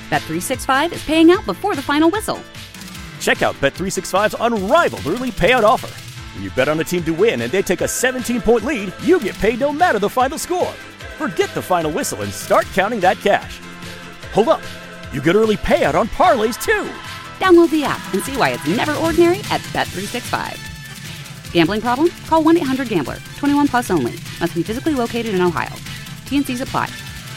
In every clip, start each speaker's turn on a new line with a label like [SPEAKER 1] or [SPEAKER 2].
[SPEAKER 1] Bet365 is paying out before the final whistle.
[SPEAKER 2] Check out Bet365's unrivaled early payout offer. When you bet on a team to win and they take a 17-point lead, you get paid no matter the final score. Forget the final whistle and start counting that cash. Hold up. You get early payout on parlays, too.
[SPEAKER 1] Download the app and see why it's never ordinary at Bet365. Gambling problem? Call 1-800-GAMBLER. 21 plus only. Must be physically located in Ohio. T&Cs apply.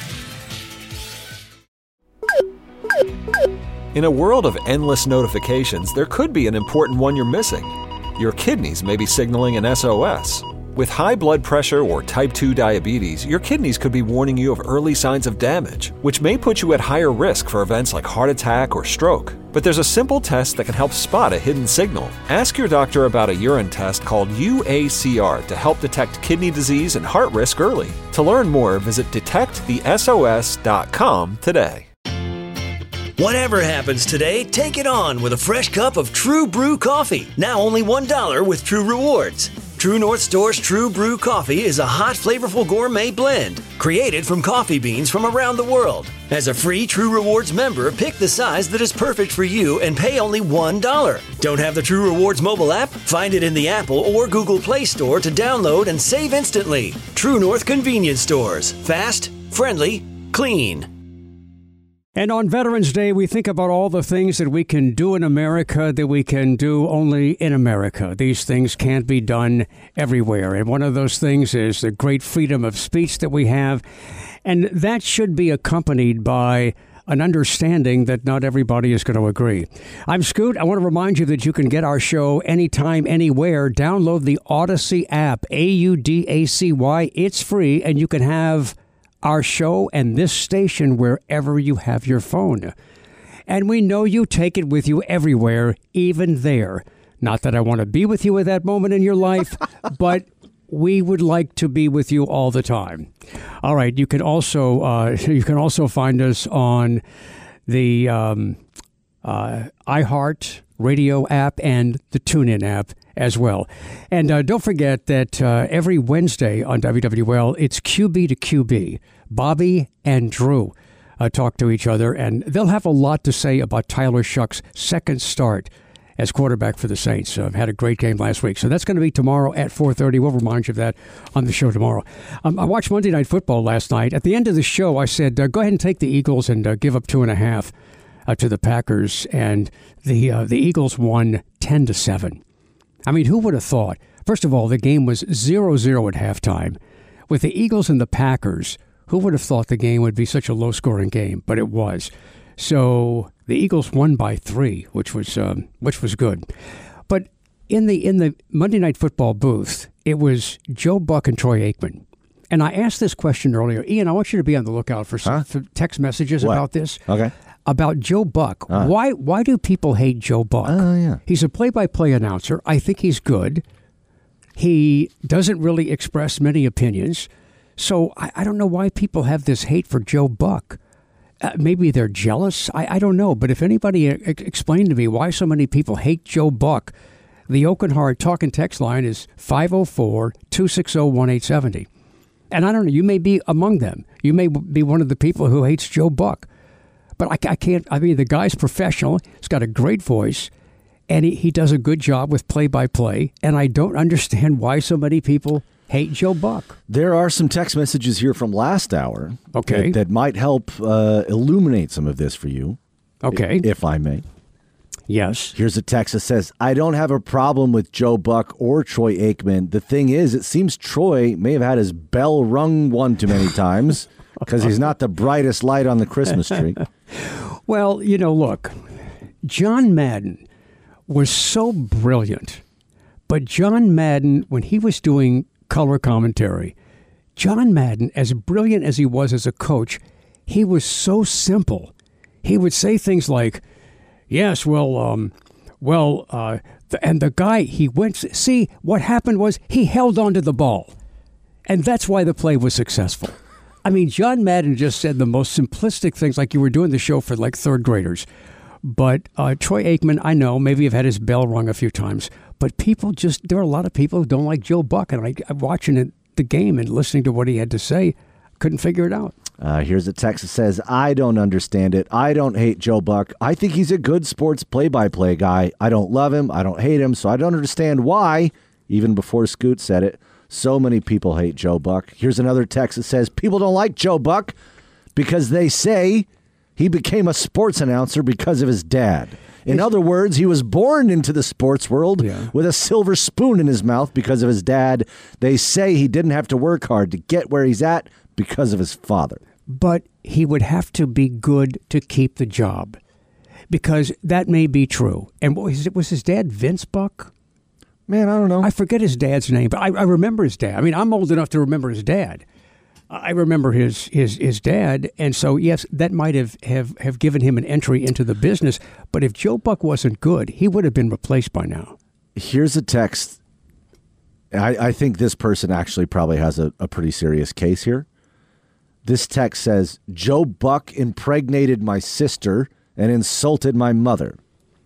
[SPEAKER 3] In a world of endless notifications, there could be an important one you're missing. Your kidneys may be signaling an SOS. With high blood pressure or type 2 diabetes, your kidneys could be warning you of early signs of damage, which may put you at higher risk for events like heart attack or stroke. But there's a simple test that can help spot a hidden signal. Ask your doctor about a urine test called UACR to help detect kidney disease and heart risk early. To learn more, visit detectthesos.com today.
[SPEAKER 4] Whatever happens today, take it on with a fresh cup of True Brew coffee. Now only $1 with True Rewards. True North Store's True Brew coffee is a hot, flavorful gourmet blend created from coffee beans from around the world. As a free True Rewards member, pick the size that is perfect for you and pay only $1. Don't have the True Rewards mobile app? Find it in the Apple or Google Play Store to download and save instantly. True North Convenience Stores. Fast, friendly, clean.
[SPEAKER 5] And on Veterans Day, we think about all the things that we can do in America that we can do only in America. These things can't be done everywhere. And one of those things is the great freedom of speech that we have. And that should be accompanied by an understanding that not everybody is going to agree. I'm Scoot. I want to remind you that you can get our show anytime, anywhere. Download the Audacy app, AUDACY. It's free, and you can have our show and this station wherever you have your phone. And we know you take it with you everywhere, even there. Not that I want to be with you at that moment in your life, but we would like to be with you all the time. All right, you can also find us on the iHeart Radio app and the TuneIn app as well. And don't forget that every Wednesday on WWL, it's QB to QB. Bobby and Drew talk to each other, and they'll have a lot to say about Tyler Shuck's second start as quarterback for the Saints. Had a great game last week. So that's going to be tomorrow at 4:30. We'll remind you of that on the show tomorrow. I watched Monday Night Football last night. At the end of the show, I said, go ahead and take the Eagles and give up 2.5 to the Packers. And the Eagles won 10-7. I mean, who would have thought? First of all, the game was 0-0 at halftime. With the Eagles and the Packers, who would have thought the game would be such a low-scoring game? But it was. So the Eagles won by 3, which was good. But in the Monday Night Football booth, it was Joe Buck and Troy Aikman. And I asked this question earlier. Ian, I want you to be on the lookout for some text messages about this.
[SPEAKER 6] Okay.
[SPEAKER 5] About Joe Buck. Why do people hate Joe Buck?
[SPEAKER 6] Yeah.
[SPEAKER 5] He's a play-by-play announcer. I think he's good. He doesn't really express many opinions. So I don't know why people have this hate for Joe Buck. Maybe they're jealous. I don't know. But if anybody explained to me why so many people hate Joe Buck, the Oaken Heart talk and text line is 504-260-1870. And I don't know, you may be among them. You may be one of the people who hates Joe Buck. But I can't, the guy's professional. He's got a great voice. And he does a good job with play-by-play. And I don't understand why so many people hate Joe Buck.
[SPEAKER 6] There are some text messages here from last hour that might help illuminate some of this for you.
[SPEAKER 5] Okay.
[SPEAKER 6] If I may.
[SPEAKER 5] Yes.
[SPEAKER 6] Here's a text that says, I don't have a problem with Joe Buck or Troy Aikman. The thing is, it seems Troy may have had his bell rung one too many times because he's not the brightest light on the Christmas tree.
[SPEAKER 5] Well, look, John Madden was so brilliant. But John Madden, when he was doing color commentary, John Madden, as brilliant as he was as a coach, he was so simple. He would say things like, yes, and the guy, see, what happened was he held onto the ball. And that's why the play was successful. I mean, John Madden just said the most simplistic things, like you were doing the show for like third graders. But Troy Aikman, I know, maybe have had his bell rung a few times. But there are a lot of people who don't like Joe Buck. And I'm watching the game and listening to what he had to say, couldn't figure it out.
[SPEAKER 6] Here's a text that says, I don't understand it. I don't hate Joe Buck. I think he's a good sports play-by-play guy. I don't love him. I don't hate him. So I don't understand why, even before Scoot said it, so many people hate Joe Buck. Here's another text that says, people don't like Joe Buck because they say he became a sports announcer because of his dad. In other words, he was born into the sports world with a silver spoon in his mouth because of his dad. They say he didn't have to work hard to get where he's at because of his father.
[SPEAKER 5] But he would have to be good to keep the job, because that may be true. And was his dad Vince Buck?
[SPEAKER 6] Man, I don't know.
[SPEAKER 5] I forget his dad's name, but I remember his dad. I mean, I'm old enough to remember his dad. I remember his dad, and so, yes, that might have given him an entry into the business. But if Joe Buck wasn't good, he would have been replaced by now.
[SPEAKER 6] Here's a text. I think this person actually probably has a pretty serious case here. This text says, Joe Buck impregnated my sister and insulted my mother.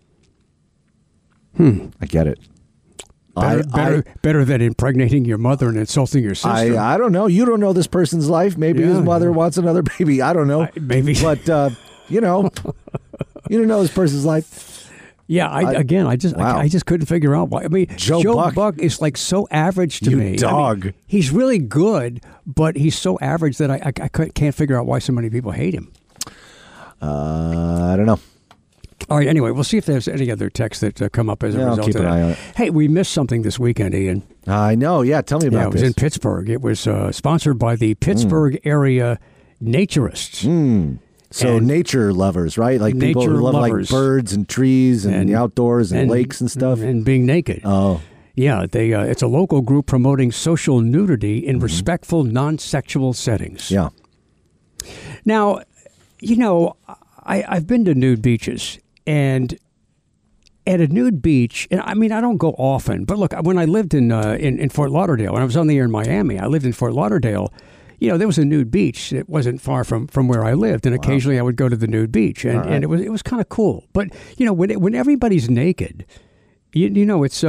[SPEAKER 6] I get it.
[SPEAKER 5] Better than impregnating your mother and insulting your sister.
[SPEAKER 6] I don't know. You don't know this person's life. Maybe his mother wants another baby. I don't know.
[SPEAKER 5] Maybe.
[SPEAKER 6] But, you don't know this person's life.
[SPEAKER 5] Yeah, I just couldn't figure out why. I mean, Joe Buck is like so average to me.
[SPEAKER 6] Dog.
[SPEAKER 5] I mean, he's really good, but he's so average that I can't figure out why so many people hate him.
[SPEAKER 6] I don't know.
[SPEAKER 5] All right, anyway, we'll see if there's any other texts that come up as a result
[SPEAKER 6] I'll keep
[SPEAKER 5] of
[SPEAKER 6] an eye on it.
[SPEAKER 5] Hey, we missed something this weekend, Ian.
[SPEAKER 6] I know. Yeah, tell me about
[SPEAKER 5] this. It was in Pittsburgh. It was sponsored by the Pittsburgh area naturists.
[SPEAKER 6] So nature lovers, right? Like people who love like birds and trees and the outdoors and lakes and stuff.
[SPEAKER 5] And being naked.
[SPEAKER 6] Oh.
[SPEAKER 5] Yeah, it's a local group promoting social nudity in respectful, non-sexual settings.
[SPEAKER 6] Yeah.
[SPEAKER 5] Now, I've been to nude beaches, and at a nude beach, and I mean, I don't go often, but look, when I lived in Fort Lauderdale, when I was on the air in Miami, I lived in Fort Lauderdale. There was a nude beach. It wasn't far from where I lived, and occasionally I would go to the nude beach, and it was kind of cool. But when everybody's naked, it's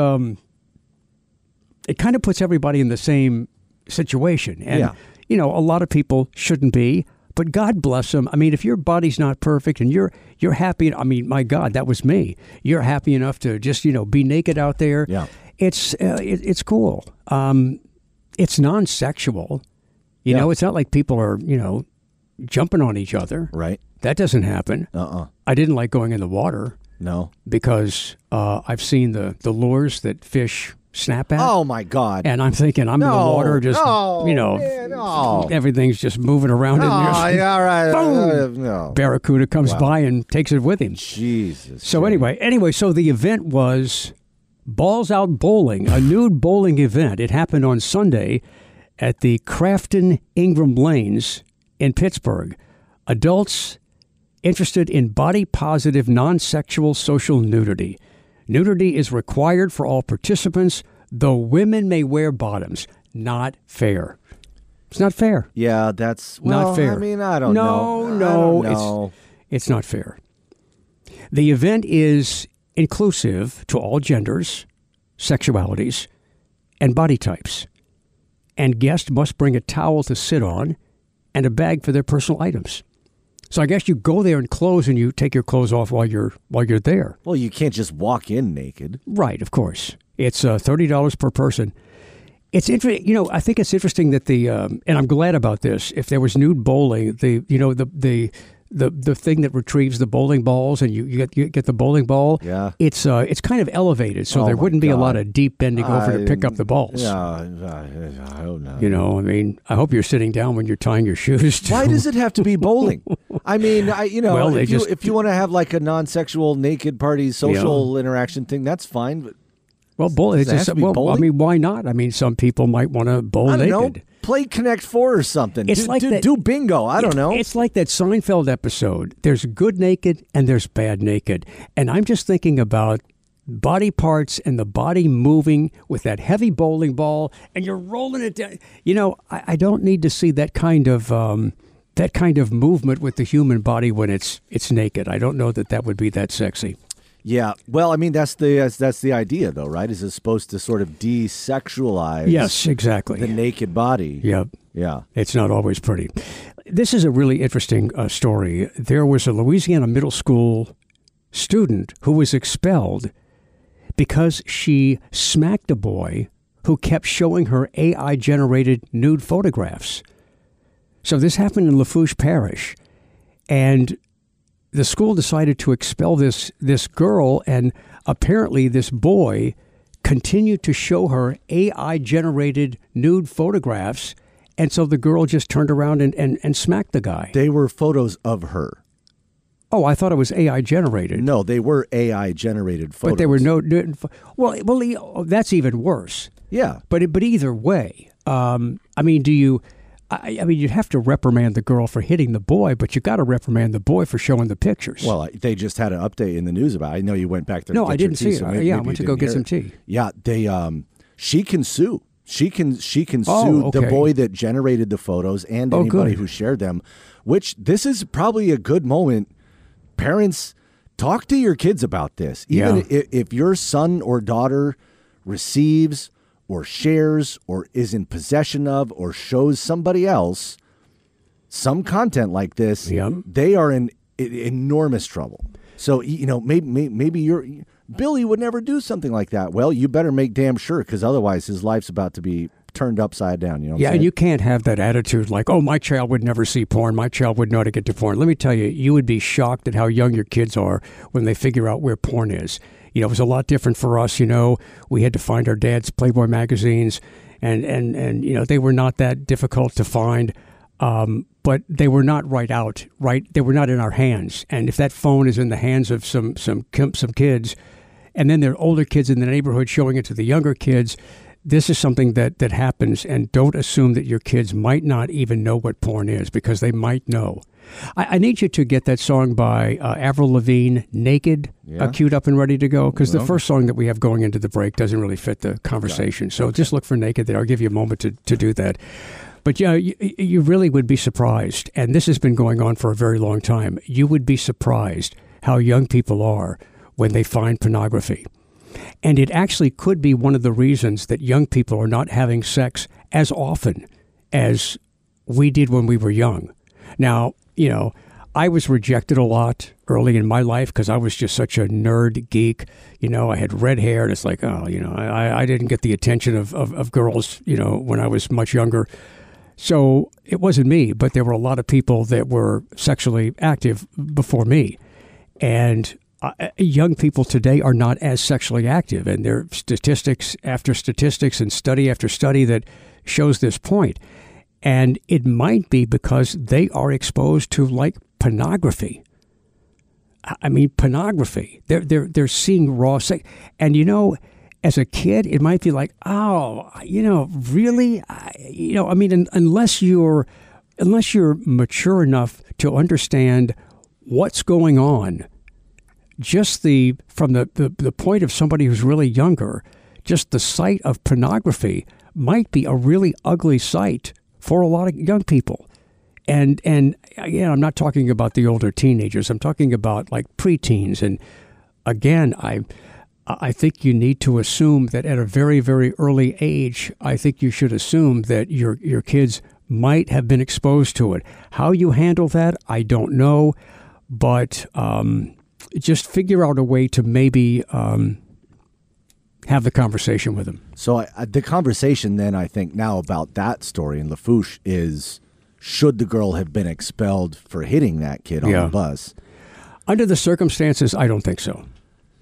[SPEAKER 5] it kind of puts everybody in the same situation, and a lot of people shouldn't be. But God bless them. I mean, if your body's not perfect and you're happy, I mean, my God, that was me. You're happy enough to just be naked out there.
[SPEAKER 6] Yeah,
[SPEAKER 5] it's cool. It's non-sexual. It's not like people are, jumping on each other.
[SPEAKER 6] Right.
[SPEAKER 5] That doesn't happen. I didn't like going in the water.
[SPEAKER 6] No.
[SPEAKER 5] Because I've seen the lures that fish snap at.
[SPEAKER 6] Oh, my God.
[SPEAKER 5] And I'm thinking, I'm in the water, just, everything's just moving around in there.
[SPEAKER 6] Yeah, all right.
[SPEAKER 5] Boom! Barracuda comes by and takes it with him.
[SPEAKER 6] Jesus.
[SPEAKER 5] So anyway, so the event was Balls Out Bowling, a nude bowling event. It happened on Sunday at the Crafton Ingram Lanes in Pittsburgh. Adults interested in body-positive, non-sexual social nudity. Nudity is required for all participants, though women may wear bottoms. Not fair. It's not fair.
[SPEAKER 6] Yeah, that's
[SPEAKER 5] not fair.
[SPEAKER 6] I mean, I don't know.
[SPEAKER 5] No, it's not fair. The event is inclusive to all genders, sexualities, and body types. And guests must bring a towel to sit on and a bag for their personal items. So I guess you go there in clothes and you take your clothes off while you're there.
[SPEAKER 6] Well, you can't just walk in naked.
[SPEAKER 5] Right, of course. It's $30 per person. It's interesting. I think it's interesting that and I'm glad about this. If there was nude bowling, the thing that retrieves the bowling balls and you get the bowling ball.
[SPEAKER 6] Yeah.
[SPEAKER 5] It's kind of elevated, so there wouldn't be a lot of deep bending over to pick up the balls.
[SPEAKER 6] Yeah, I don't know.
[SPEAKER 5] I mean, I hope you're sitting down when you're tying your shoes.
[SPEAKER 6] Why does it have to be bowling? I mean, if you want to have like a non-sexual naked party social interaction thing, that's fine. But
[SPEAKER 5] well, bowling.
[SPEAKER 6] Bowling?
[SPEAKER 5] I mean, why not? I mean, some people might want to bowl naked.
[SPEAKER 6] Know. Play Connect 4 or something.
[SPEAKER 5] It's
[SPEAKER 6] do bingo. I don't know.
[SPEAKER 5] It's like that Seinfeld episode. There's good naked and there's bad naked. And I'm just thinking about body parts and the body moving with that heavy bowling ball and you're rolling it down. I don't need to see that kind of movement with the human body when it's naked. I don't know that would be that sexy.
[SPEAKER 6] Yeah, well, I mean that's the idea, though, right? Is it supposed to sort of desexualize?
[SPEAKER 5] Yes, exactly.
[SPEAKER 6] The naked body.
[SPEAKER 5] Yep.
[SPEAKER 6] Yeah.
[SPEAKER 5] It's not always pretty. This is a really interesting story. There was a Louisiana middle school student who was expelled because she smacked a boy who kept showing her AI-generated nude photographs. So this happened in Lafourche Parish, and the school decided to expel this girl, and apparently this boy continued to show her AI-generated nude photographs, and so the girl just turned around and smacked the guy.
[SPEAKER 6] They were photos of her.
[SPEAKER 5] Oh, I thought it was AI-generated.
[SPEAKER 6] No, they were AI-generated photos.
[SPEAKER 5] But they were no. Well, that's even worse.
[SPEAKER 6] Yeah.
[SPEAKER 5] But either way, I mean, you'd have to reprimand the girl for hitting the boy, but you got to reprimand the boy for showing the pictures.
[SPEAKER 6] Well, they just had an update in the news about it. I know you went back there.
[SPEAKER 5] No,
[SPEAKER 6] to get
[SPEAKER 5] I didn't
[SPEAKER 6] your tea,
[SPEAKER 5] see it.
[SPEAKER 6] so
[SPEAKER 5] I went to go get some tea.
[SPEAKER 6] Yeah, they. She can sue. She can sue
[SPEAKER 5] okay.
[SPEAKER 6] the boy that generated the photos and anybody who shared them. Which this is probably a good moment. Parents, talk to your kids about this. Even if your son or daughter receives or shares or is in possession of or shows somebody else some content like this, they are in enormous trouble. So, maybe Billy would never do something like that. Well, you better make damn sure, because otherwise his life's about to be turned upside down. You know what I'm saying?
[SPEAKER 5] And you can't have that attitude like, oh, my child would never see porn. My child would know how to get to porn. Let me tell you, you would be shocked at how young your kids are when they figure out where porn is. It was a lot different for us. We had to find our dad's Playboy magazines, and they were not that difficult to find. But they were not right. They were not in our hands. And if that phone is in the hands of some kids, and then there are older kids in the neighborhood showing it to the younger kids, this is something that happens. And don't assume that your kids might not even know what porn is, because they might know. I need you to get that song by Avril Lavigne, Naked, queued up and ready to go, because the first song that we have going into the break doesn't really fit the conversation. So just look for Naked there. I'll give you a moment to do that. But you really would be surprised, and this has been going on for a very long time. You would be surprised how young people are when they find pornography. And it actually could be one of the reasons that young people are not having sex as often as we did when we were young. Now, I was rejected a lot early in my life because I was just such a nerd geek. I had red hair, and it's like, I didn't get the attention of girls, when I was much younger. So it wasn't me, but there were a lot of people that were sexually active before me. And young people today are not as sexually active. And there are statistics after statistics and study after study that shows this point. And it might be because they are exposed to, like, pornography. I mean, pornography. They're seeing raw sex. And, as a kid, it might be like, oh, really? Unless you're mature enough to understand what's going on, just from the point of somebody who's really younger, just the sight of pornography might be a really ugly sight for a lot of young people. And again, I'm not talking about the older teenagers. I'm talking about like preteens. And again, I think you need to assume that at a very, very early age, I think you should assume that your kids might have been exposed to it. How you handle that, I don't know. But just figure out a way to maybe have the conversation with them.
[SPEAKER 6] So the conversation then, I think, now about that story in Lafourche is, should the girl have been expelled for hitting that kid on the bus?
[SPEAKER 5] Under the circumstances, I don't think so.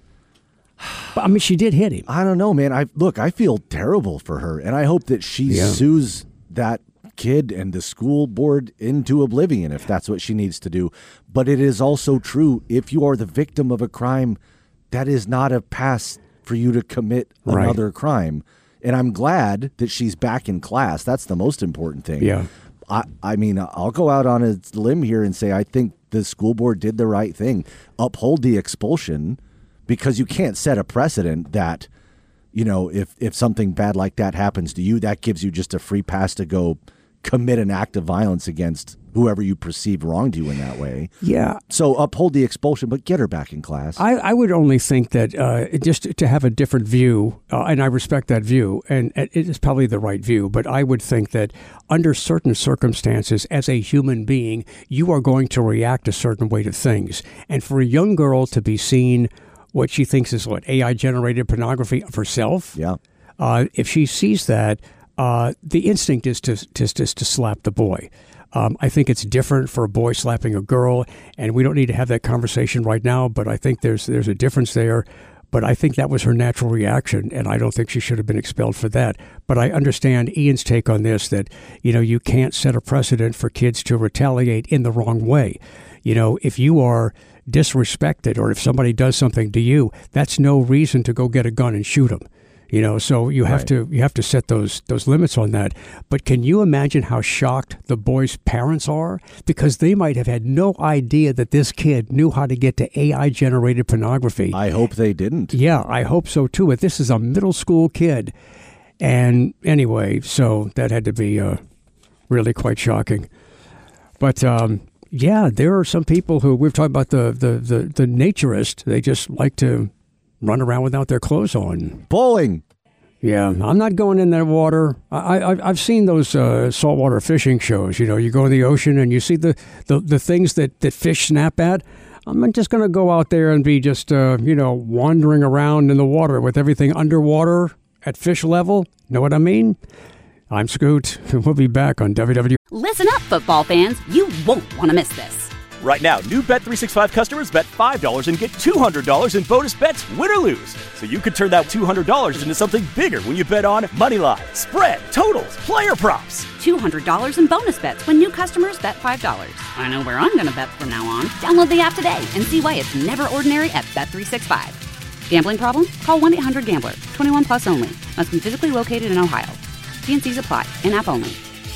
[SPEAKER 5] But, I mean, she did hit him.
[SPEAKER 6] I don't know, man. I feel terrible for her, and I hope that she sues that kid and the school board into oblivion if that's what she needs to do. But it is also true, if you are the victim of a crime, that is not a pass for you to commit another crime. And I'm glad that she's back in class. That's the most important thing.
[SPEAKER 5] Yeah.
[SPEAKER 6] I mean, I'll go out on a limb here and say I think the school board did the right thing. Uphold the expulsion, because you can't set a precedent that, if something bad like that happens to you, that gives you just a free pass to go commit an act of violence against whoever you perceive wronged you in that way.
[SPEAKER 5] Yeah.
[SPEAKER 6] So uphold the expulsion, but get her back in class.
[SPEAKER 5] I would only think that just to have a different view, and I respect that view, and it is probably the right view, but I would think that under certain circumstances, as a human being, you are going to react a certain way to things. And for a young girl to be seen what she thinks is AI-generated pornography of herself,
[SPEAKER 6] Yeah.
[SPEAKER 5] If she sees that, the instinct is to slap the boy. I think it's different for a boy slapping a girl, and we don't need to have that conversation right now, but I think there's a difference there. But I think that was her natural reaction, and I don't think she should have been expelled for that. But I understand Ian's take on this, that, you can't set a precedent for kids to retaliate in the wrong way. If you are disrespected or if somebody does something to you, that's no reason to go get a gun and shoot them. So you have to set those limits on that. But can you imagine how shocked the boy's parents are? Because they might have had no idea that this kid knew how to get to AI-generated pornography.
[SPEAKER 6] I hope they didn't.
[SPEAKER 5] Yeah, I hope so too. But this is a middle school kid. And anyway, so that had to be really quite shocking. But yeah, there are some people who, we've talked about the naturist, they just like to run around without their clothes on.
[SPEAKER 6] Bowling.
[SPEAKER 5] Yeah, I'm not going in that water. I've seen those saltwater fishing shows. You go in the ocean and you see the things that fish snap at. I'm just going to go out there and be just, wandering around in the water with everything underwater at fish level. Know what I mean? I'm Scoot. We'll be back on WWE.
[SPEAKER 1] Listen up, football fans. You won't want to miss this.
[SPEAKER 2] Right now, new Bet365 customers bet $5 and get $200 in bonus bets, win or lose. So you could turn that $200 into something bigger when you bet on moneyline, spread, totals, player props.
[SPEAKER 1] $200 in bonus bets when new customers bet $5. I know where I'm going to bet from now on. Download the app today and see why it's never ordinary at Bet365. Gambling problem? Call 1-800-GAMBLER. 21 plus only. Must be physically located in Ohio. TNCs apply. In-app only.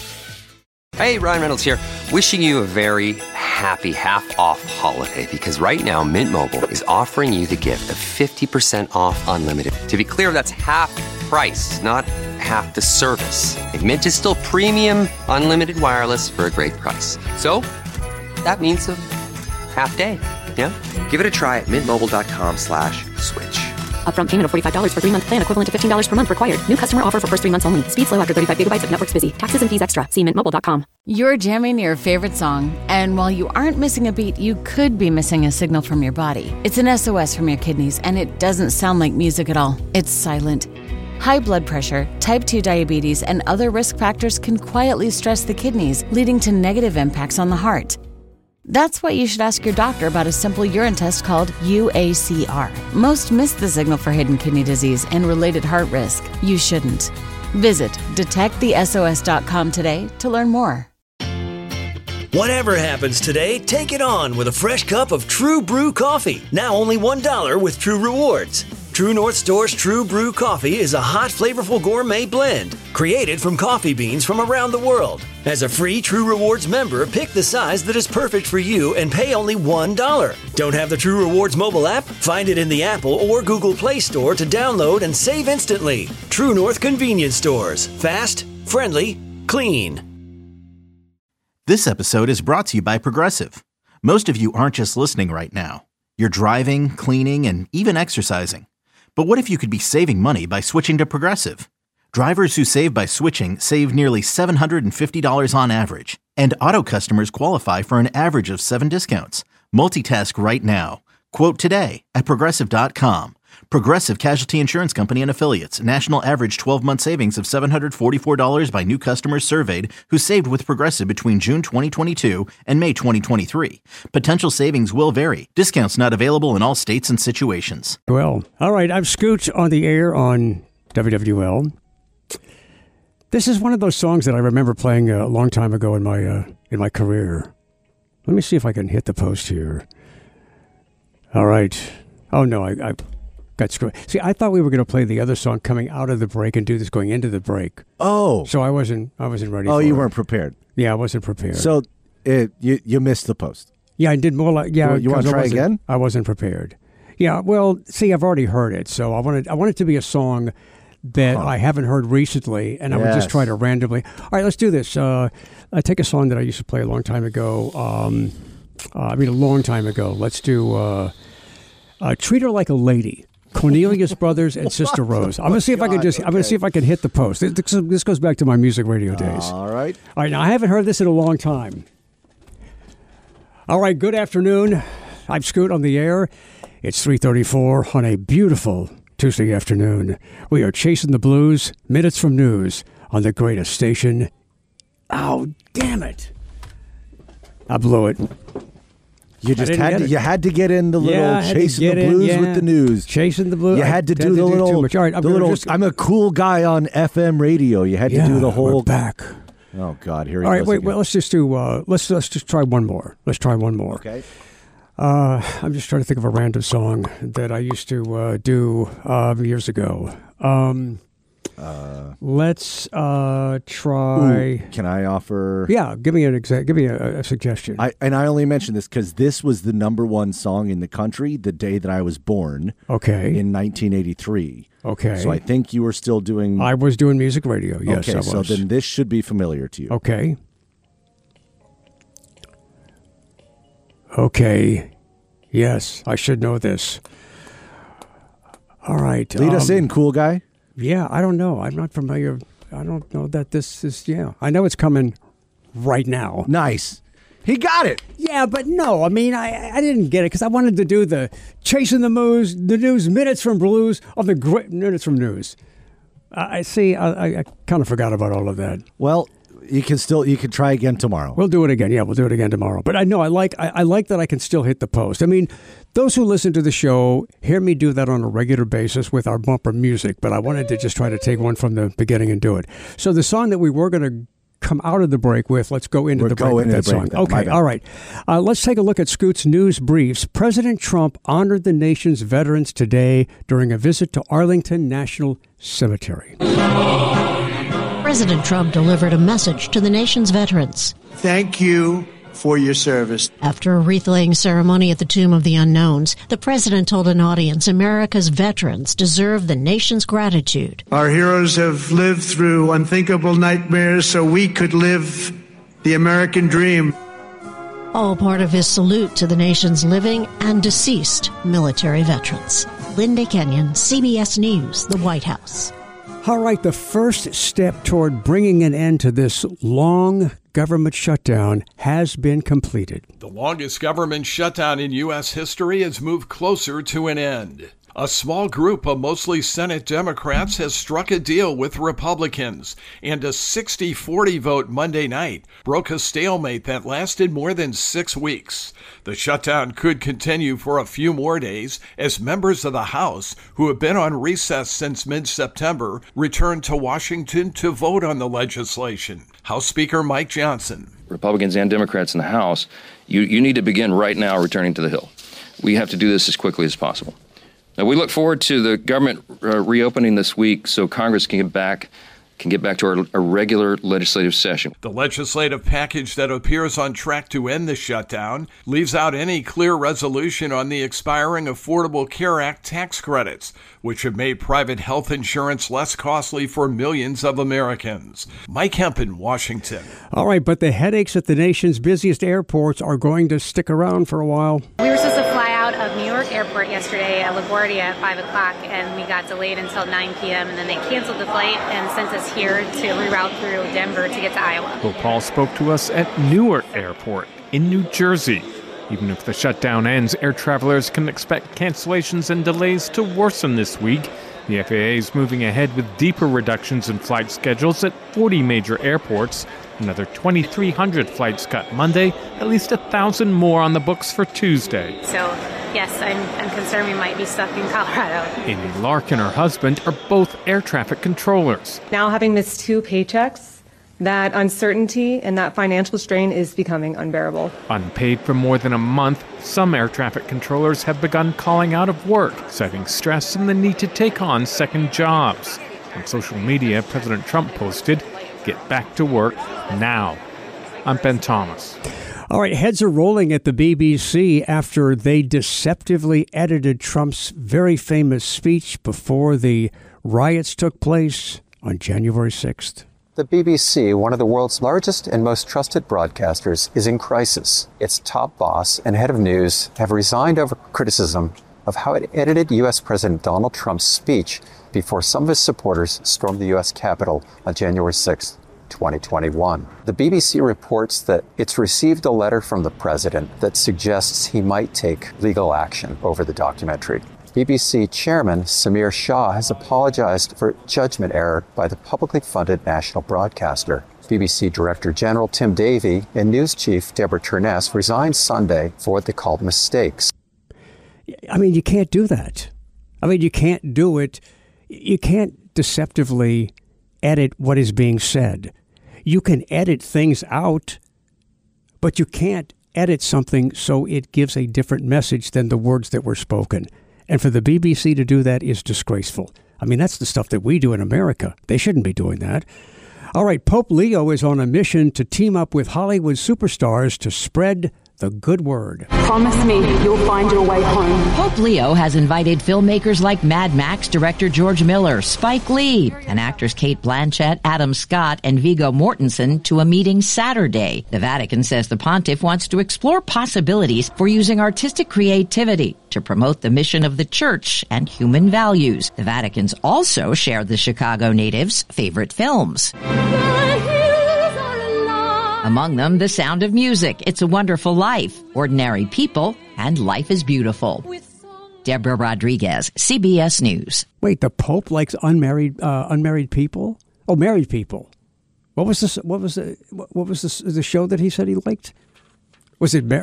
[SPEAKER 7] Hey, Ryan Reynolds here. Wishing you a very happy half-off holiday, because right now Mint Mobile is offering you the gift of 50% off unlimited. To be clear, that's half price, not half the service. And Mint is still premium unlimited wireless for a great price. So that means a half day. Yeah? Give it a try at mintmobile.com/switch.
[SPEAKER 8] Upfront payment of $45 for 3-month plan, equivalent to $15 per month required. New customer offer for first 3 months only. Speed slow after 35 gigabytes if network's busy. Taxes and fees extra. See mintmobile.com.
[SPEAKER 9] You're jamming your favorite song, and while you aren't missing a beat, you could be missing a signal from your body. It's an SOS from your kidneys, and it doesn't sound like music at all. It's silent. High blood pressure, type 2 diabetes, and other risk factors can quietly stress the kidneys, leading to negative impacts on the heart. That's why you should ask your doctor about a simple urine test called UACR. Most miss the signal for hidden kidney disease and related heart risk. You shouldn't. Visit detectthesos.com today to learn more.
[SPEAKER 4] Whatever happens today, take it on with a fresh cup of True Brew coffee. Now only $1 with True Rewards. True North Store's True Brew coffee is a hot, flavorful gourmet blend created from coffee beans from around the world. As a free True Rewards member, pick the size that is perfect for you and pay only $1. Don't have the True Rewards mobile app? Find it in the Apple or Google Play Store to download and save instantly. True North Convenience Stores. Fast, friendly, clean.
[SPEAKER 10] This episode is brought to you by Progressive. Most of you aren't just listening right now. You're driving, cleaning, and even exercising. But what if you could be saving money by switching to Progressive? Drivers who save by switching save nearly $750 on average. And auto customers qualify for an average of 7 discounts. Multitask right now. Quote today at Progressive.com. Progressive Casualty Insurance Company and Affiliates. National average 12-month savings of $744 by new customers surveyed who saved with Progressive between June 2022 and May 2023. Potential savings will vary. Discounts not available in all states and situations.
[SPEAKER 5] Well, all right. I'm Scoot on the air on WWL. This is one of those songs that I remember playing a long time ago in my career. Let me see if I can hit the post here. All right. Oh, no, I got screwed. See, I thought we were going to play the other song coming out of the break and do this going into the break.
[SPEAKER 6] Oh.
[SPEAKER 5] So I wasn't ready for it.
[SPEAKER 6] Oh, you weren't prepared.
[SPEAKER 5] Yeah, I wasn't prepared.
[SPEAKER 6] So you missed the post.
[SPEAKER 5] Yeah, I did more like, yeah.
[SPEAKER 6] You want to try again?
[SPEAKER 5] I wasn't prepared. Yeah, well, see, I've already heard it. So I want it to be a song that I haven't heard recently, and I would just try to randomly. All right, let's do this. I take a song that I used to play a long time ago. A long time ago. Let's do "Treat Her Like a Lady." Cornelius Brothers and Sister Rose. I'm gonna see if I can I'm gonna see if I can hit the post. This goes back to my music radio days.
[SPEAKER 6] All right.
[SPEAKER 5] All right. Now I haven't heard this in a long time. All right. Good afternoon. I'm Scoot on the air. It's 3:34 on a beautiful Tuesday afternoon. We are chasing the blues. Minutes from news on the greatest station. Oh, damn it! I blew it.
[SPEAKER 6] You just had to get in the little chasing the blues with the news.
[SPEAKER 5] Chasing the blues.
[SPEAKER 6] You had to do the little. All right, I'm a cool guy on FM radio. You had to do the whole.
[SPEAKER 5] We're back.
[SPEAKER 6] Oh God, here he goes.
[SPEAKER 5] All right, wait.
[SPEAKER 6] Again.
[SPEAKER 5] Well, let's just do. Let's just try one more. Let's try one more.
[SPEAKER 6] Okay.
[SPEAKER 5] I'm just trying to think of a random song that I used to do years ago. Let's try.
[SPEAKER 6] Can I offer?
[SPEAKER 5] Yeah, give me a suggestion.
[SPEAKER 6] I only mention this because this was the #1 song in the country the day that I was born.
[SPEAKER 5] Okay.
[SPEAKER 6] In 1983.
[SPEAKER 5] Okay.
[SPEAKER 6] So I think you were still doing.
[SPEAKER 5] I was doing music radio. Yes,
[SPEAKER 6] okay,
[SPEAKER 5] I was.
[SPEAKER 6] So then this should be familiar to you.
[SPEAKER 5] Okay. Okay. Yes, I should know this. All right.
[SPEAKER 6] Lead us in, cool guy.
[SPEAKER 5] Yeah, I don't know. I'm not familiar. I don't know that this is, I know it's coming right now.
[SPEAKER 6] Nice. He got it.
[SPEAKER 5] Yeah, but no, I mean, I didn't get it because I wanted to do the chasing the news, minutes from blues, of the great minutes from news. I kind of forgot about all of that.
[SPEAKER 6] Well, you can try again tomorrow.
[SPEAKER 5] We'll do it again. Yeah, we'll do it again tomorrow. But I know I like that I can still hit the post. I mean, those who listen to the show hear me do that on a regular basis with our bumper music, but I wanted to just try to take one from the beginning and do it. So the song that we were going to come out of the break with, let's go into the break with that song. Okay, all right. Let's take a look at Scoot's news briefs. President Trump honored the nation's veterans today during a visit to Arlington National Cemetery.
[SPEAKER 11] President Trump delivered a message to the nation's veterans.
[SPEAKER 12] Thank you for your service.
[SPEAKER 11] After a wreath-laying ceremony at the Tomb of the Unknowns, the president told an audience America's veterans deserve the nation's gratitude.
[SPEAKER 12] Our heroes have lived through unthinkable nightmares so we could live the American dream.
[SPEAKER 11] All part of his salute to the nation's living and deceased military veterans. Linda Kenyon, CBS News, the White House.
[SPEAKER 5] All right, the first step toward bringing an end to this long government shutdown has been completed.
[SPEAKER 13] The longest government shutdown in U.S. history has moved closer to an end. A small group of mostly Senate Democrats has struck a deal with Republicans, and a 60-40 vote Monday night broke a stalemate that lasted more than 6 weeks. The shutdown could continue for a few more days as members of the House, who have been on recess since mid-September, return to Washington to vote on the legislation. House Speaker Mike Johnson.
[SPEAKER 14] Republicans and Democrats in the House, you need to begin right now returning to the Hill. We have to do this as quickly as possible. Now, we look forward to the government reopening this week so Congress can get back to our regular legislative session.
[SPEAKER 13] The legislative package that appears on track to end the shutdown leaves out any clear resolution on the expiring Affordable Care Act tax credits, which have made private health insurance less costly for millions of Americans. Mike Hempen, Washington.
[SPEAKER 5] All right, but the headaches at the nation's busiest airports are going to stick around for a while.
[SPEAKER 15] We were supposed to fly out of New York Airport yesterday at LaGuardia at 5 o'clock, and we got delayed until 9 p.m., and then they canceled the flight and sent us here to reroute through Denver to get to Iowa.
[SPEAKER 16] Paul spoke to us at Newark Airport in New Jersey. Even if the shutdown ends, air travelers can expect cancellations and delays to worsen this week. The FAA is moving ahead with deeper reductions in flight schedules at 40 major airports. Another 2,300 flights cut Monday, at least 1,000 more on the books for Tuesday.
[SPEAKER 15] So, yes, I'm concerned we might be stuck in Colorado.
[SPEAKER 16] Amy Lark and her husband are both air traffic controllers.
[SPEAKER 17] Now having missed 2 paychecks, that uncertainty and that financial strain is becoming unbearable.
[SPEAKER 16] Unpaid for more than a month, some air traffic controllers have begun calling out of work, citing stress and the need to take on second jobs. On social media, President Trump posted, "Get back to work now." I'm Ben Thomas.
[SPEAKER 5] All right, heads are rolling at the BBC after they deceptively edited Trump's very famous speech before the Riots took place on January 6th.
[SPEAKER 18] The BBC, one of the world's largest and most trusted broadcasters, is in crisis. Its top boss and head of news have resigned over criticism of how it edited U.S. President Donald Trump's speech before some of his supporters stormed the U.S. Capitol on January 6, 2021. The BBC reports that it's received a letter from the president that suggests he might take legal action over the documentary. BBC Chairman Samir Shah has apologized for judgment error by the publicly funded national broadcaster. BBC Director General Tim Davie and News Chief Deborah Turness resigned Sunday for what they called mistakes.
[SPEAKER 5] I mean, you can't do that. I mean, you can't do it. You can't deceptively edit what is being said. You can edit things out, but you can't edit something so it gives a different message than the words that were spoken. And for the BBC to do that is disgraceful. I mean, that's the stuff that we do in America. They shouldn't be doing that. All right, Pope Leo is on a mission to team up with Hollywood superstars to spread the good word.
[SPEAKER 19] Promise me you'll find your way home.
[SPEAKER 20] Pope Leo has invited filmmakers like Mad Max director George Miller, Spike Lee, and actors Cate Blanchett, Adam Scott, and Viggo Mortensen to a meeting Saturday. The Vatican says the pontiff wants to explore possibilities for using artistic creativity to promote the mission of the church and human values. The Vatican's also shared the Chicago natives' favorite films. Among them, The Sound of Music, It's a Wonderful Life, Ordinary People, and Life is Beautiful. Deborah Rodriguez, CBS News.
[SPEAKER 5] Wait, the Pope likes unmarried people? Oh, married people. What was this? What was the show that he said he liked? Was it?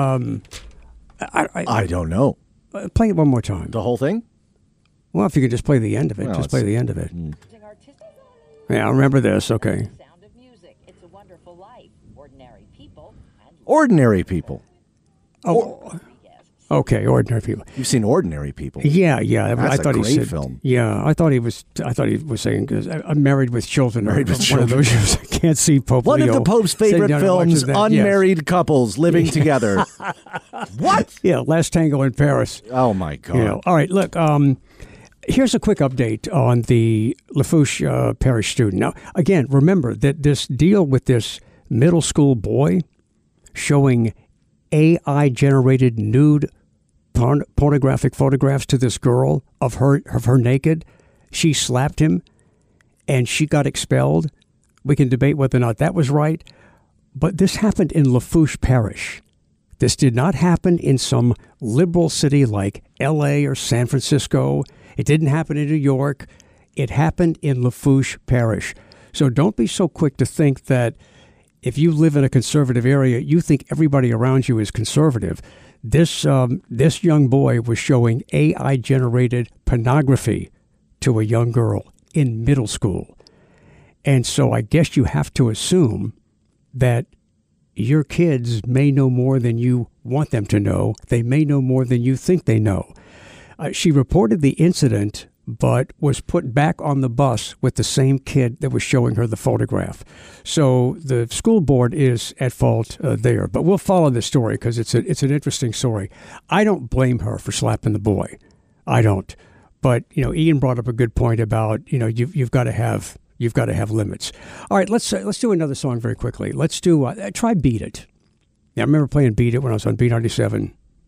[SPEAKER 6] I don't know.
[SPEAKER 5] Play it one more time.
[SPEAKER 6] The whole thing?
[SPEAKER 5] Well, if you could just play the end of it,
[SPEAKER 6] Well,
[SPEAKER 5] just play the end of it. Yeah, I remember this. Okay.
[SPEAKER 6] Ordinary people.
[SPEAKER 5] Oh, okay, Ordinary People.
[SPEAKER 6] You've seen Ordinary People?
[SPEAKER 5] Yeah.
[SPEAKER 6] That's
[SPEAKER 5] I thought
[SPEAKER 6] a great
[SPEAKER 5] he said
[SPEAKER 6] film.
[SPEAKER 5] Yeah, I thought he was saying because I'm Married with Children.
[SPEAKER 6] Married with
[SPEAKER 5] One of
[SPEAKER 6] Children.
[SPEAKER 5] those shows. I can't see Pope
[SPEAKER 6] One
[SPEAKER 5] Leo
[SPEAKER 6] of the Pope's favorite
[SPEAKER 5] sitting down and
[SPEAKER 6] films:
[SPEAKER 5] watching that.
[SPEAKER 6] unmarried couples living together. What?
[SPEAKER 5] Yeah, Last Tango in Paris.
[SPEAKER 6] Oh my God!
[SPEAKER 5] All right, look. Here's a quick update on the Lafourche Parish student. Now, again, remember that this deal with this middle school boy showing AI-generated nude pornographic photographs to this girl of her naked. She slapped him, and she got expelled. We can debate whether or not that was right, but this happened in Lafourche Parish. This did not happen in some liberal city like L.A. or San Francisco. It didn't happen in New York. It happened in Lafourche Parish. So don't be so quick to think that if you live in a conservative area, you think everybody around you is conservative. This young boy was showing AI-generated pornography to a young girl in middle school. And so I guess you have to assume that your kids may know more than you want them to know. They may know more than you think they know. She reported the incident, but was put back on the bus with the same kid that was showing her the photograph. So the school board is at fault there. But we'll follow this story because it's an interesting story. I don't blame her for slapping the boy. I don't. But Ian brought up a good point about you've got to have limits. All right, let's do another song very quickly. Let's do try Beat It. Yeah, I remember playing Beat It when I was on B97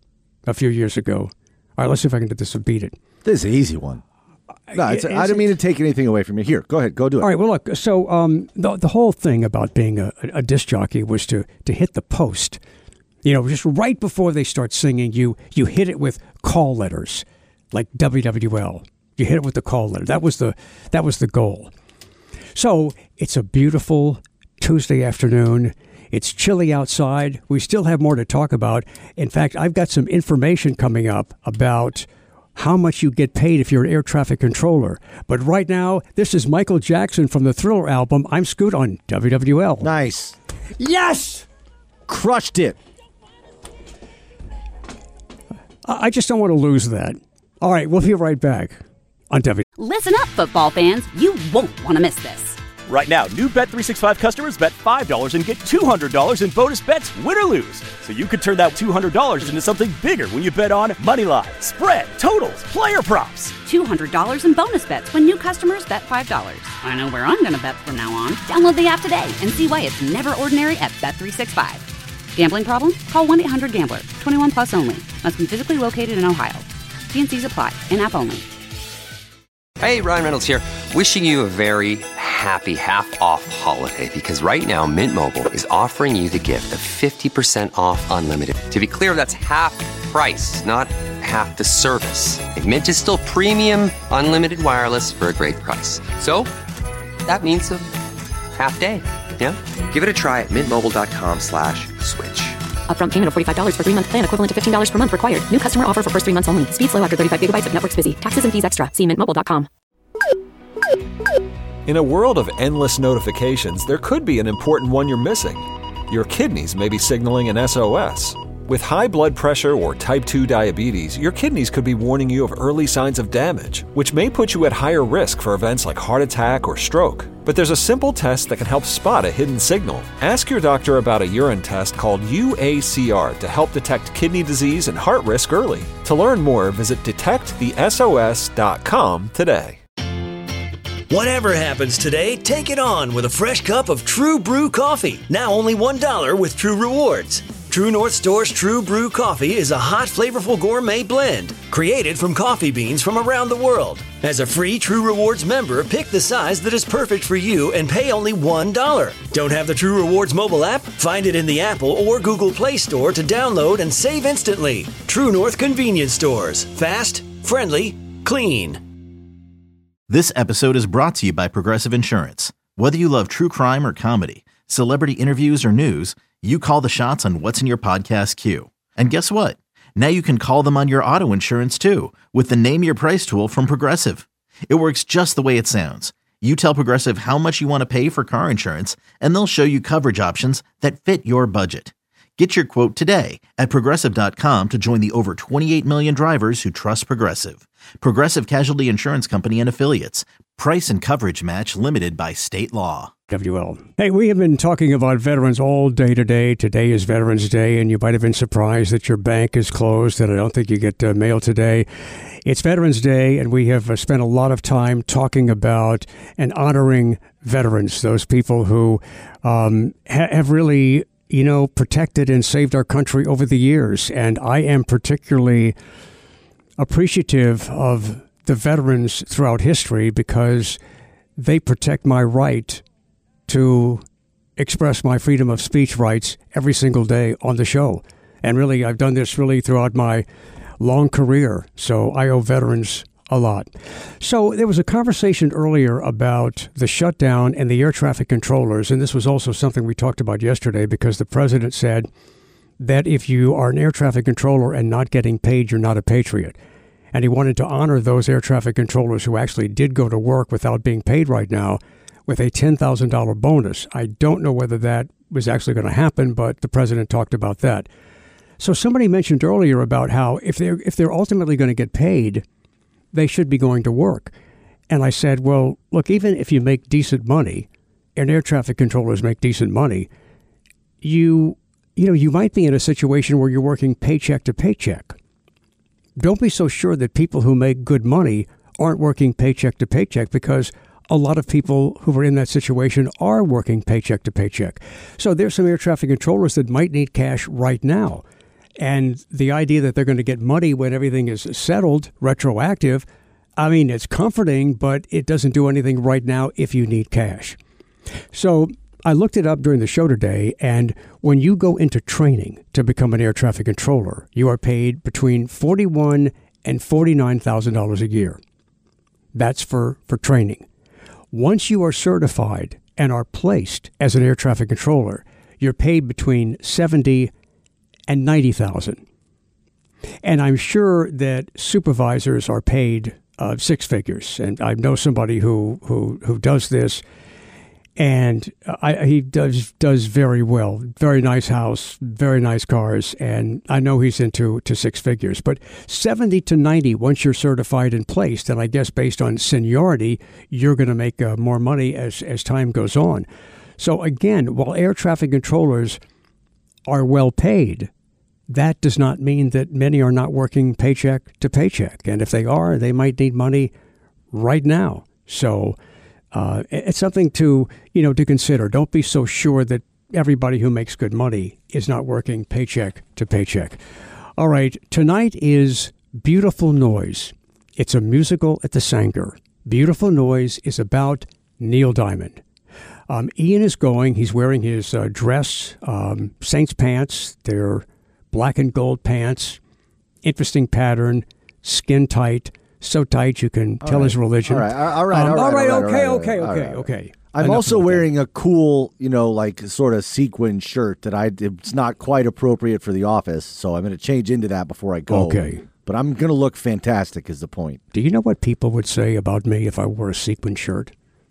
[SPEAKER 5] a few years ago. All right, let's see if I can get this to Beat It.
[SPEAKER 6] This is an easy one. No, I didn't mean to take anything away from you. Here, go ahead. Go do it.
[SPEAKER 5] All right. Well, look. So the whole thing about being a disc jockey was to hit the post. Just right before they start singing, you hit it with call letters, like WWL. You hit it with the call letter. That was the goal. So it's a beautiful Tuesday afternoon. It's chilly outside. We still have more to talk about. In fact, I've got some information coming up about how much you get paid if you're an air traffic controller. But right now, this is Michael Jackson from the Thriller album, I'm Scoot on WWL.
[SPEAKER 6] Nice.
[SPEAKER 5] Yes!
[SPEAKER 6] Crushed it.
[SPEAKER 5] I just don't want to lose that. All right, we'll be right back on WWL.
[SPEAKER 1] Listen up, football fans. You won't want to miss this.
[SPEAKER 2] Right now, new Bet365 customers bet $5 and get $200 in bonus bets, win or lose. So you could turn that $200 into something bigger when you bet on moneyline, spread, totals, player props.
[SPEAKER 1] $200 in bonus bets when new customers bet $5. I know where I'm going to bet from now on. Download the app today and see why it's never ordinary at Bet365. Gambling problem? Call 1-800-GAMBLER. 21 plus only. Must be physically located in Ohio. T&Cs apply. In-app only.
[SPEAKER 7] Hey, Ryan Reynolds here. Wishing you a very happy half-off holiday because right now Mint Mobile is offering you the gift of 50% off unlimited. To be clear, that's half price, not half the service. And Mint is still premium unlimited wireless for a great price. So that means a half day. Yeah?
[SPEAKER 21] Give it a try at mintmobile.com/switch.
[SPEAKER 8] Upfront payment of $45 for 3-month plan equivalent to $15 per month required. New customer offer for first 3 months only. Speed slow after 35 gigabytes if network's busy. Taxes and fees extra. See mintmobile.com.
[SPEAKER 3] In a world of endless notifications, there could be an important one you're missing. Your kidneys may be signaling an SOS. With high blood pressure or type 2 diabetes, your kidneys could be warning you of early signs of damage, which may put you at higher risk for events like heart attack or stroke. But there's a simple test that can help spot a hidden signal. Ask your doctor about a urine test called UACR to help detect kidney disease and heart risk early. To learn more, visit detectthesos.com today.
[SPEAKER 4] Whatever happens today, take it on with a fresh cup of True Brew coffee. Now only $1 with True Rewards. True North Store's True Brew coffee is a hot, flavorful gourmet blend created from coffee beans from around the world. As a free True Rewards member, pick the size that is perfect for you and pay only $1. Don't have the True Rewards mobile app? Find it in the Apple or Google Play Store to download and save instantly. True North Convenience Stores. Fast, friendly, clean.
[SPEAKER 10] This episode is brought to you by Progressive Insurance. Whether you love true crime or comedy, celebrity interviews or news, you call the shots on what's in your podcast queue. And guess what? Now you can call them on your auto insurance too with the Name Your Price tool from Progressive. It works just the way it sounds. You tell Progressive how much you want to pay for car insurance, and they'll show you coverage options that fit your budget. Get your quote today at Progressive.com to join the over 28 million drivers who trust Progressive. Progressive Casualty Insurance Company and Affiliates. Price and coverage match limited by state law.
[SPEAKER 5] WL. Hey, we have been talking about veterans all day today. Today is Veterans Day, and you might have been surprised that your bank is closed, and I don't think you get mail today. It's Veterans Day, and we have spent a lot of time talking about and honoring veterans, those people who have really, protected and saved our country over the years. And I am particularly appreciative of the veterans throughout history because they protect my right to express my freedom of speech rights every single day on the show. And really, I've done this really throughout my long career. So I owe veterans a lot. So there was a conversation earlier about the shutdown and the air traffic controllers. And this was also something we talked about yesterday because the president said that if you are an air traffic controller and not getting paid, you're not a patriot. And he wanted to honor those air traffic controllers who actually did go to work without being paid right now with a $10,000 bonus. I don't know whether that was actually going to happen, but the president talked about that. So somebody mentioned earlier about how if they're ultimately going to get paid, they should be going to work. And I said, well, look, even if you make decent money, and air traffic controllers make decent money, you might be in a situation where you're working paycheck to paycheck. Don't be so sure that people who make good money aren't working paycheck to paycheck, because a lot of people who are in that situation are working paycheck to paycheck. So there's some air traffic controllers that might need cash right now. And the idea that they're going to get money when everything is settled, retroactive, I mean, it's comforting, but it doesn't do anything right now if you need cash. So I looked it up during the show today, and when you go into training to become an air traffic controller, you are paid between $41,000 and $49,000 a year. That's for training. Once you are certified and are placed as an air traffic controller, you're paid between $70,000 and $90,000. And I'm sure that supervisors are paid six figures. And I know somebody who does this. And he does very well. Very nice house, very nice cars, and I know he's into six figures. But 70 to 90, once you're certified and placed, and I guess based on seniority, you're going to make more money as time goes on. So again, while air traffic controllers are well paid, that does not mean that many are not working paycheck to paycheck. And if they are, they might need money right now. So it's something to consider. Don't be so sure that everybody who makes good money is not working paycheck to paycheck. All right, tonight is Beautiful Noise. It's a musical at the Sanger. Beautiful Noise is about Neil Diamond. Ian is going. He's wearing his dress, Saints pants. They're black and gold pants. Interesting pattern, skin tight. So tight you can tell his religion.
[SPEAKER 6] All right.
[SPEAKER 5] Okay.
[SPEAKER 6] I'm also wearing a cool, like sort of sequin shirt that it's not quite appropriate for the office, so I'm going to change into that before I go.
[SPEAKER 5] Okay.
[SPEAKER 6] But I'm going to look fantastic is the point.
[SPEAKER 5] Do you know what people would say about me if I wore a sequin shirt?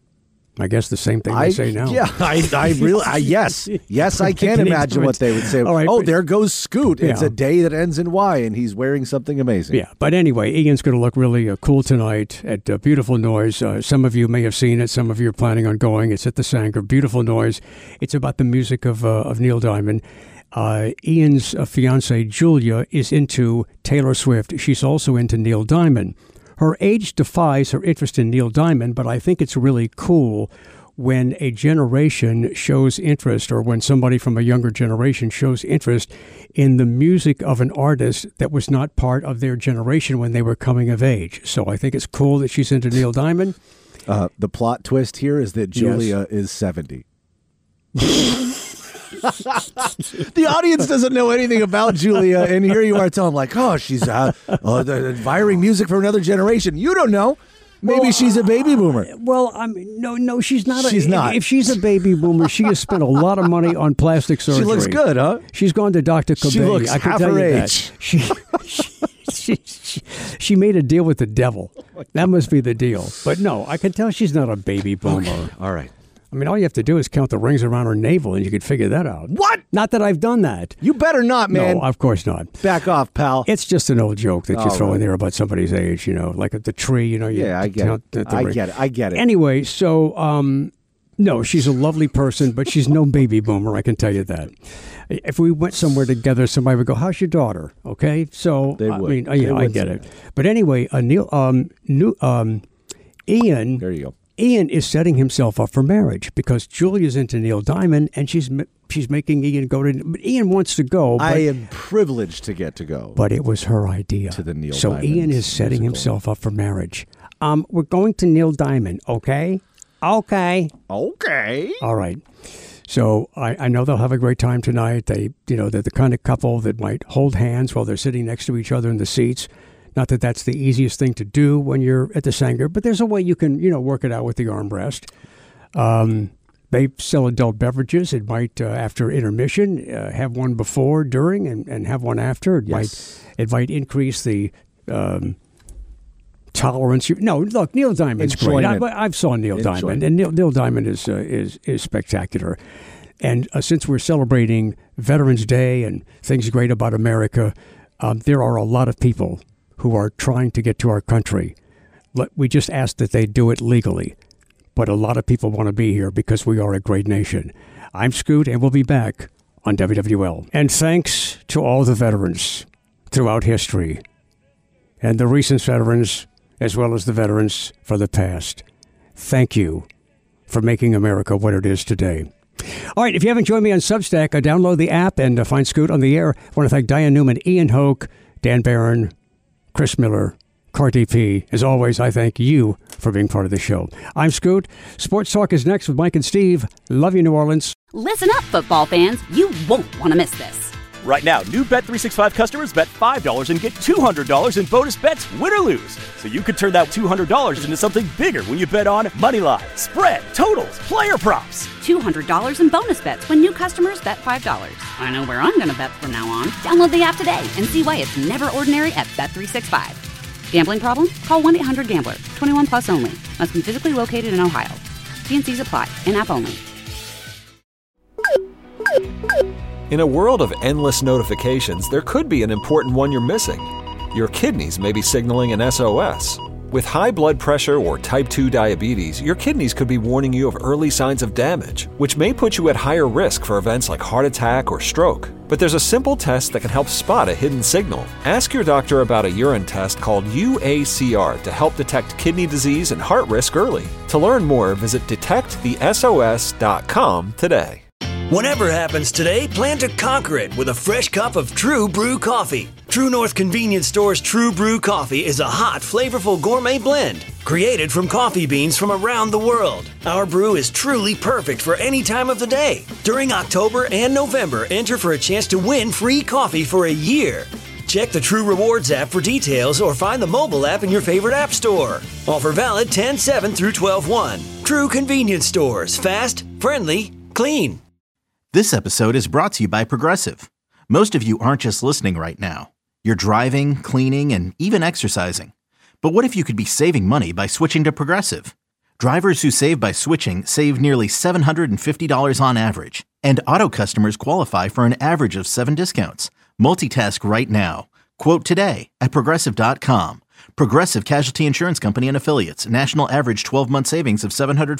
[SPEAKER 5] I guess the same thing they say now.
[SPEAKER 6] Yeah, I really, yes, I can imagine what they would say.
[SPEAKER 5] All right,
[SPEAKER 6] there goes Scoot. It's a day that ends in Y, and he's wearing something amazing.
[SPEAKER 5] Yeah, but anyway, Ian's going to look really cool tonight at Beautiful Noise. Some of you may have seen it. Some of you are planning on going. It's at the Sanger. Beautiful Noise. It's about the music of Neil Diamond. Ian's fiancée, Julia, is into Taylor Swift. She's also into Neil Diamond. Her age defies her interest in Neil Diamond, but I think it's really cool when a generation shows interest, or when somebody from a younger generation shows interest in the music of an artist that was not part of their generation when they were coming of age. So I think it's cool that she's into Neil Diamond.
[SPEAKER 6] The plot twist here is that Julia is 70. The audience doesn't know anything about Julia, and here you are telling them, she's admiring music from another generation. You don't know. Maybe she's a baby boomer.
[SPEAKER 5] Well, no, she's not.
[SPEAKER 6] She's not.
[SPEAKER 5] If she's a baby boomer, she has spent a lot of money on plastic surgery.
[SPEAKER 6] She looks good, huh?
[SPEAKER 5] She's gone to Dr. Kobe.
[SPEAKER 6] She looks
[SPEAKER 5] I can
[SPEAKER 6] half
[SPEAKER 5] tell
[SPEAKER 6] her
[SPEAKER 5] you
[SPEAKER 6] age.
[SPEAKER 5] That. She made a deal with the devil. That must be the deal. But no, I can tell she's not a baby boomer.
[SPEAKER 6] Okay. All right.
[SPEAKER 5] I mean, all you have to do is count the rings around her navel, and you could figure that out.
[SPEAKER 6] What?
[SPEAKER 5] Not that I've done that.
[SPEAKER 6] You better not, man.
[SPEAKER 5] No, of course not.
[SPEAKER 6] Back off, pal.
[SPEAKER 5] It's just an old joke that you throw in there about somebody's age, like at the tree,
[SPEAKER 6] I get it. I get it.
[SPEAKER 5] Anyway, so, no, she's a lovely person, but she's no baby boomer, I can tell you that. If we went somewhere together, somebody would go, "How's your daughter?" Okay? So,
[SPEAKER 6] they would.
[SPEAKER 5] I mean, I get it. But anyway, Ian...
[SPEAKER 6] There you go.
[SPEAKER 5] Ian is setting himself up for marriage because Julia's into Neil Diamond, and she's making Ian go to. But Ian wants to go.
[SPEAKER 6] I am privileged to get to go.
[SPEAKER 5] But it was her idea.
[SPEAKER 6] To the Neil
[SPEAKER 5] so
[SPEAKER 6] Diamond
[SPEAKER 5] Ian is setting himself up for marriage. We're going to Neil Diamond, okay? Okay. All right. So I know they'll have a great time tonight. They're the kind of couple that might hold hands while they're sitting next to each other in the seats. Not that that's the easiest thing to do when you're at the Sanger, but there's a way you can, work it out with the armrest. They sell adult beverages. It might, after intermission, have one before, during, and have one after. It might increase the tolerance. No, look, Neil Diamond's great. I've saw Neil Diamond, and Neil Diamond is spectacular. And since we're celebrating Veterans Day and things great about America, there are a lot of people who are trying to get to our country. We just ask that they do it legally. But a lot of people want to be here because we are a great nation. I'm Scoot, and we'll be back on WWL. And thanks to all the veterans throughout history, and the recent veterans, as well as the veterans for the past. Thank you for making America what it is today. All right, if you haven't joined me on Substack, download the app and find Scoot on the air. I want to thank Diane Newman, Ian Hoke, Dan Barron, Chris Miller, Carty P. As always, I thank you for being part of the show. I'm Scoot. Sports Talk is next with Mike and Steve. Love you, New Orleans.
[SPEAKER 1] Listen up, football fans. You won't want to miss this.
[SPEAKER 2] Right now, new Bet365 customers bet $5 and get $200 in bonus bets, win or lose. So you could turn that $200 into something bigger when you bet on money line, spread, totals, player props.
[SPEAKER 1] $200 in bonus bets when new customers bet $5. I know where I'm going to bet from now on. Download the app today and see why it's never ordinary at Bet365. Gambling problem? Call 1-800-GAMBLER. 21 plus only. Must be physically located in Ohio. T&Cs apply. In-app only.
[SPEAKER 3] In a world of endless notifications, there could be an important one you're missing. Your kidneys may be signaling an SOS. With high blood pressure or type 2 diabetes, your kidneys could be warning you of early signs of damage, which may put you at higher risk for events like heart attack or stroke. But there's a simple test that can help spot a hidden signal. Ask your doctor about a urine test called UACR to help detect kidney disease and heart risk early. To learn more, visit detectthesos.com today.
[SPEAKER 4] Whatever happens today, plan to conquer it with a fresh cup of True Brew coffee. True North Convenience Store's True Brew coffee is a hot, flavorful gourmet blend created from coffee beans from around the world. Our brew is truly perfect for any time of the day. During October and November, enter for a chance to win free coffee for a year. Check the True Rewards app for details or find the mobile app in your favorite app store. Offer valid 10/7 through 12/1. True Convenience Stores. Fast, friendly, clean.
[SPEAKER 10] This episode is brought to you by Progressive. Most of you aren't just listening right now. You're driving, cleaning, and even exercising. But what if you could be saving money by switching to Progressive? Drivers who save by switching save nearly $750 on average. And auto customers qualify for an average of 7 discounts. Multitask right now. Quote today at Progressive.com. Progressive Casualty Insurance Company and Affiliates. National average 12-month savings of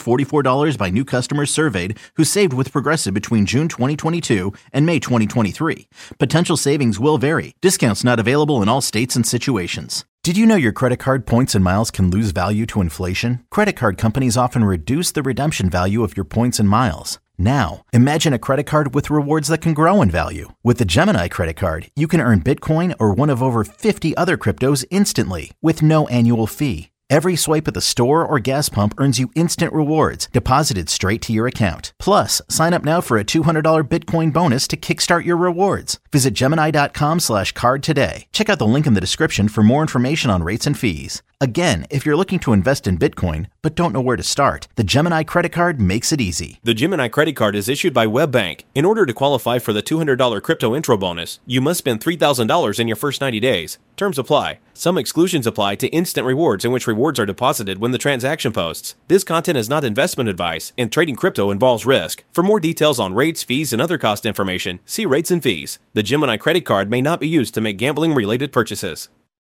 [SPEAKER 10] $744 by new customers surveyed who saved with Progressive between June 2022 and May 2023. Potential savings will vary. Discounts not available in all states and situations. Did you know your credit card points and miles can lose value to inflation? Credit card companies often reduce the redemption value of your points and miles. Now, imagine a credit card with rewards that can grow in value. With the Gemini credit card, you can earn Bitcoin or one of over 50 other cryptos instantly with no annual fee. Every swipe at the store or gas pump earns you instant rewards deposited straight to your account. Plus, sign up now for a $200 Bitcoin bonus to kickstart your rewards. Visit Gemini.com/card today. Check out the link in the description for more information on rates and fees. Again, if you're looking to invest in Bitcoin but don't know where to start, the Gemini credit card makes it easy.
[SPEAKER 9] The Gemini credit card is issued by WebBank. In order to qualify for the $200 crypto intro bonus, you must spend $3,000 in your first 90 days. Terms apply. Some exclusions apply to instant rewards in which rewards are deposited when the transaction posts. This content is not investment advice, and trading crypto involves risk. For more details on rates, fees, and other cost information, see rates and fees. The Gemini credit card may not be used to make gambling-related purchases.